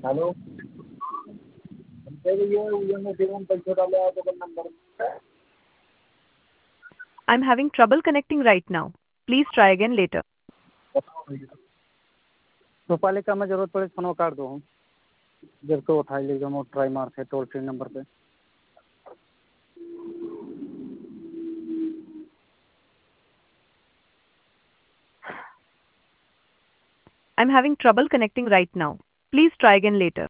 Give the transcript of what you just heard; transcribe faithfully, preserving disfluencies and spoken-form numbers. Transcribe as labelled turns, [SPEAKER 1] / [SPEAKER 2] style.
[SPEAKER 1] Hello. हमसे ये यूएमओ seven पैसे डाले आप अगर number
[SPEAKER 2] I'm having trouble connecting right now. Please try again later.
[SPEAKER 1] बताओ भैया।
[SPEAKER 3] तो पहले का मैं जरूरत पड़े तो फोन काट दो हम जब तो उठाई लीजिए हम ट्राई मारते टोल फ्री नंबर पे।
[SPEAKER 2] I'm having trouble connecting right now. Please try again later.